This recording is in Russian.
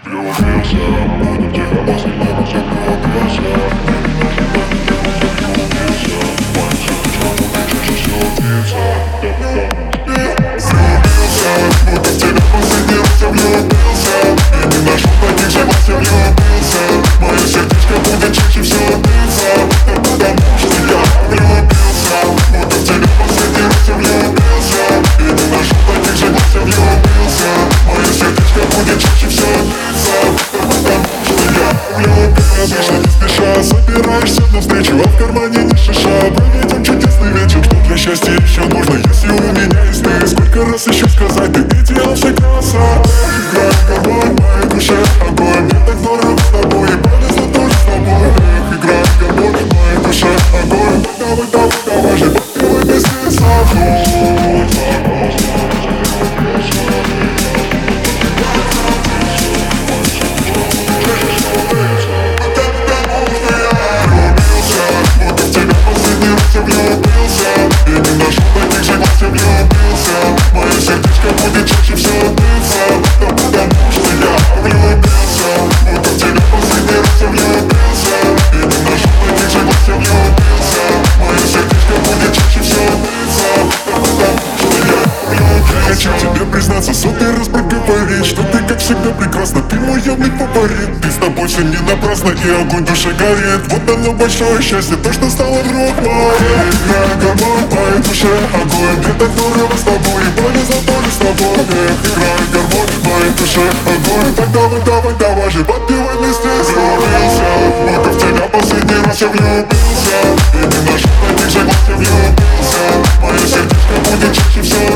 Обычно не спеша собираешься навстречу, а в кармане не шиша. Проведем чудесный вечер, что для счастья еще нужно, если у меня есть ты. Сколько раз еще сказать, ты идеал, все краса. Играй гармонь, в моей душе огонь. Мне так здорово с тобой, и полезно тоже с тобой. Играй гармонь, в моей душе огонь. Давай, давай, давай же, подпевай вместе со мной. Хочу тебе признаться, сотый раз проговорить, что ты как всегда прекрасна, ты мой явный фаворит. Ты с тобой все не напрасно, и огонь в душе горит. Вот оно большое счастье, то, что стало вдруг моей. Играй гармонь, в моей душе огонь. Мне так здорово с тобой, и полезно тоже с тобой. Играй гармонь, в моей душе огонь. Так давай, давай, давай же, подпевай вместе. Влюбился, будто в тебя последний раз я влюбился. И не нашел таких же глаз, я влюбился. Мое сердечко будет чаще всего.